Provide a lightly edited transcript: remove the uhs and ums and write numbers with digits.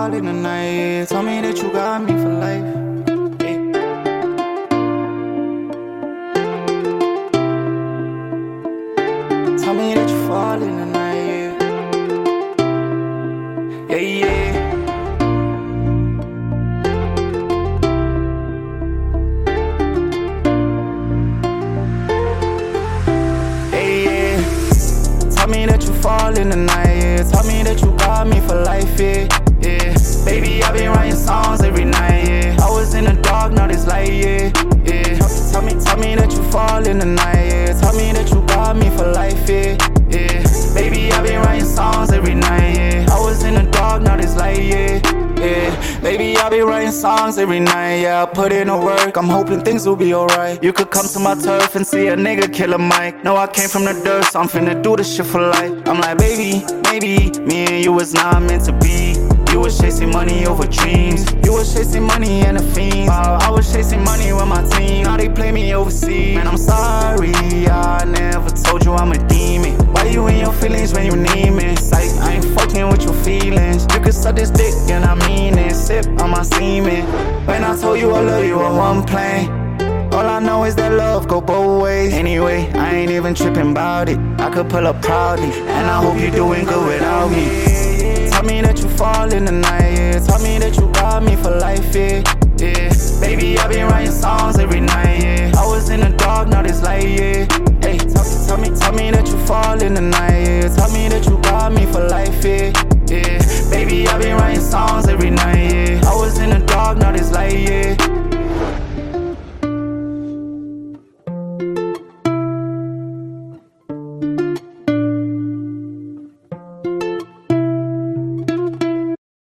fall in the night, yeah. Tell me that you got me for life. Tell me that you fall in the night, yeah. Yeah, yeah. Hey, yeah. Tell me that you fall in the night, yeah. Tell me that you got me for life, yeah. Yeah. Baby, I been writing songs every night, yeah. I was in the dark, now this light, yeah. Yeah. Tell me that you fall in the night, yeah. Tell me that you got me for life, yeah. Yeah. Baby, I been writing songs every night, yeah. I was in the dark, now this light, yeah. Yeah. Baby, I be writing songs every night, yeah. I put in the work, I'm hoping things will be alright. You could come to my turf and see a nigga kill a mic. No, I came from the dirt, so I'm finna do this shit for life. I'm like, baby, maybe me and you was not meant to be. You was chasing money over dreams. You was chasing money and the fiends. I was chasing money with my team. Now they play me overseas. Man, I'm sorry, I never told you I'm a demon. Why you in your feelings when you need me? Psych, I ain't fucking with your feelings. You can suck this dick and I mean it. Sip on my semen. When I told you I love you on one plane, all I know is that love go both ways. Anyway, I ain't even tripping about it. I could pull up proudly, and I hope you're doing good without me. Tell me that you fall in the night, yeah. Tell me that you got me for life, yeah. Yeah. Baby, I been writing songs every night, yeah. I was in the dark, now this light, yeah.